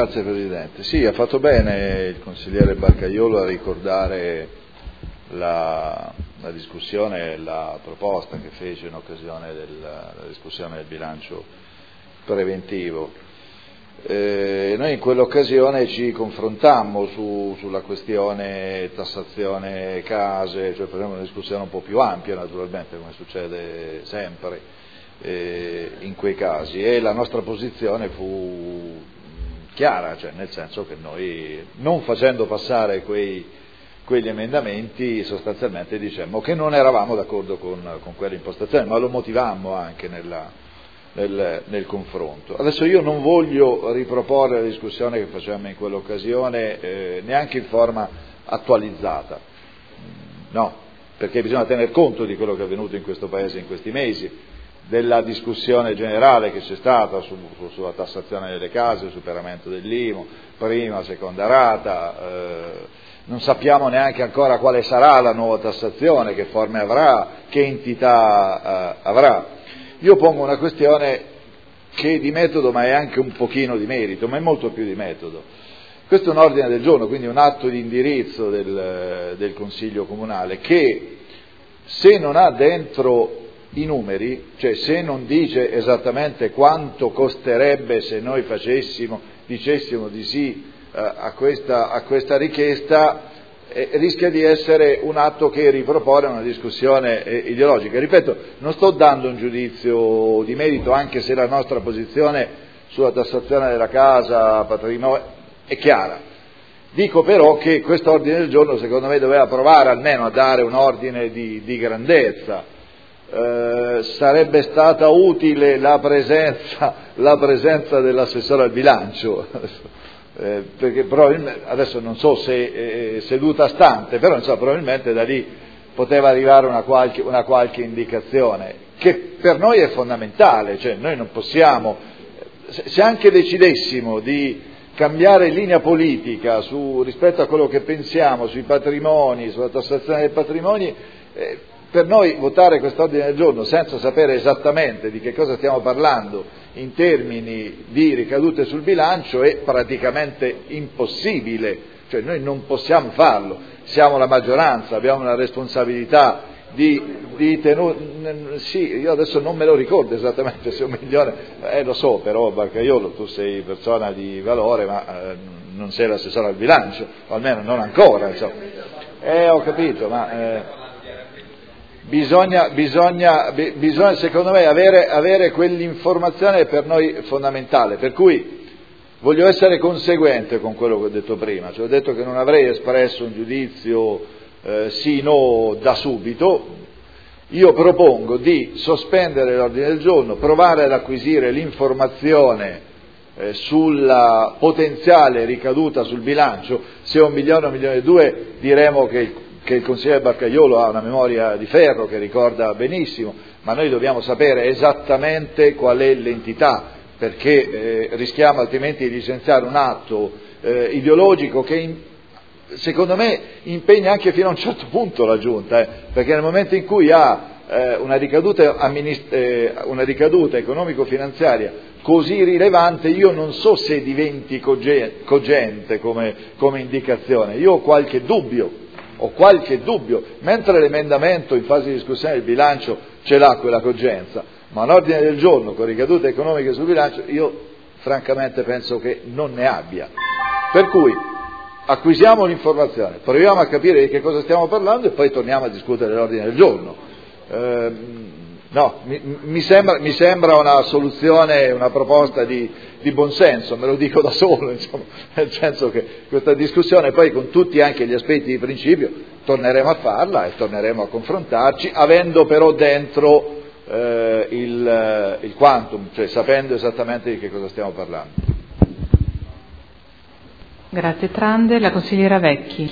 Grazie Presidente. Sì, ha fatto bene il consigliere Barcaiolo a ricordare la discussione e la proposta che fece in occasione della discussione del bilancio preventivo. Noi in quell'occasione ci confrontammo sulla questione tassazione case, cioè facevamo una discussione un po' più ampia naturalmente, come succede sempre in quei casi, e la nostra posizione fu chiara, cioè nel senso che noi, non facendo passare quegli emendamenti, sostanzialmente dicemmo che non eravamo d'accordo con quell'impostazione, ma lo motivammo anche nel confronto. Adesso io non voglio riproporre la discussione che facemmo in quell'occasione neanche in forma attualizzata, no, perché bisogna tener conto di quello che è avvenuto in questo Paese in questi mesi, della discussione generale che c'è stata sulla tassazione delle case, il superamento dell'IMU, prima, seconda rata, non sappiamo neanche ancora quale sarà la nuova tassazione, che forme avrà, che entità avrà. Io pongo una questione che è di metodo ma è anche un pochino di merito, ma è molto più di metodo. Questo è un ordine del giorno, quindi un atto di indirizzo del Consiglio Comunale che, se non ha dentro i numeri, cioè se non dice esattamente quanto costerebbe se noi dicessimo di sì a questa richiesta, rischia di essere un atto che ripropone una discussione ideologica. Ripeto, non sto dando un giudizio di merito, anche se la nostra posizione sulla tassazione della casa, patrimonio, è chiara. Dico però che questo ordine del giorno secondo me doveva provare almeno a dare un ordine di grandezza. Sarebbe stata utile la presenza dell'assessore al bilancio, perché probabilmente, adesso non so se seduta stante, però probabilmente da lì poteva arrivare una qualche indicazione, che per noi è fondamentale, cioè noi non possiamo, se anche decidessimo di cambiare linea politica rispetto a quello che pensiamo sui patrimoni, sulla tassazione dei patrimoni, per noi votare quest'ordine del giorno senza sapere esattamente di che cosa stiamo parlando in termini di ricadute sul bilancio è praticamente impossibile, cioè noi non possiamo farlo, siamo la maggioranza, abbiamo una responsabilità di tenuta, sì, io adesso non me lo ricordo esattamente se 1 milione, lo so però Barcaiolo, tu sei persona di valore ma non sei l'assessore al bilancio, o almeno non ancora, insomma. Ho capito, ma bisogna secondo me avere quell'informazione, per noi fondamentale, per cui voglio essere conseguente con quello che ho detto prima, cioè ho detto che non avrei espresso un giudizio sì no da subito. Io propongo di sospendere l'ordine del giorno, provare ad acquisire l'informazione sulla potenziale ricaduta sul bilancio. Se è 1 milione o 1 milione e 2 diremo che il consigliere Barcaiolo ha una memoria di ferro, che ricorda benissimo, ma noi dobbiamo sapere esattamente qual è l'entità, perché rischiamo altrimenti di licenziare un atto ideologico che secondo me impegna anche fino a un certo punto la Giunta, perché nel momento in cui ha una ricaduta economico-finanziaria così rilevante, io non so se diventi cogente come indicazione, io ho qualche dubbio, mentre l'emendamento in fase di discussione del bilancio ce l'ha quella cogenza, ma un ordine del giorno con ricadute economiche sul bilancio io francamente penso che non ne abbia. Per cui acquisiamo l'informazione, proviamo a capire di che cosa stiamo parlando e poi torniamo a discutere l'ordine del giorno. Mi sembra una soluzione, una proposta di buonsenso, me lo dico da solo, insomma, nel senso che questa discussione poi con tutti anche gli aspetti di principio torneremo a farla e torneremo a confrontarci, avendo però dentro il quantum, cioè sapendo esattamente di che cosa stiamo parlando. Grazie Trande, la consigliera Vecchi.